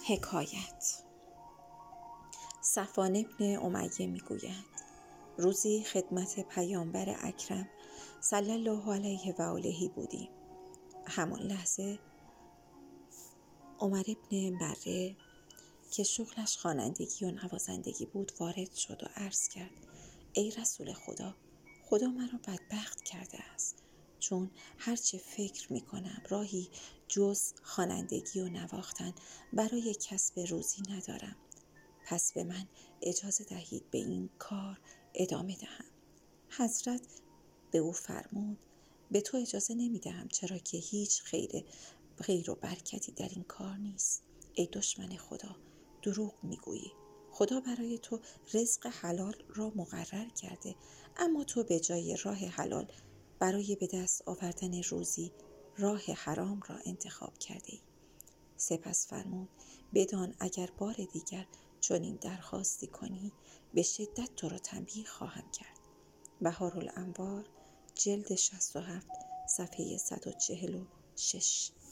حکایت. صفوان ابن امیه میگوید روزی خدمت پیامبر اکرم صلی الله علیه و آله بودیم. همان لحظه عمر ابن بره که شغلش خوانندگی و نوازندگی بود وارد شد و عرض کرد ای رسول خدا مرا بدبخت کرده است، چون هرچه فکر می کنم راهی جز خوانندگی و نواختن برای کسب روزی ندارم. پس به من اجازه دهید به این کار ادامه دهم. حضرت به او فرمود به تو اجازه نمی دهم، چرا که هیچ خیر و برکتی در این کار نیست. ای دشمن خدا، دروغ میگویی. خدا برای تو رزق حلال را مقرر کرده، اما تو به جای راه حلال برای به دست آوردن روزی راه حرام را انتخاب کرده ای. سپس فرمود بدان اگر بار دیگر چنین درخواستی کنی به شدت تو را تنبیه خواهم کرد. بهارالانوار جلد 67 صفحه 146.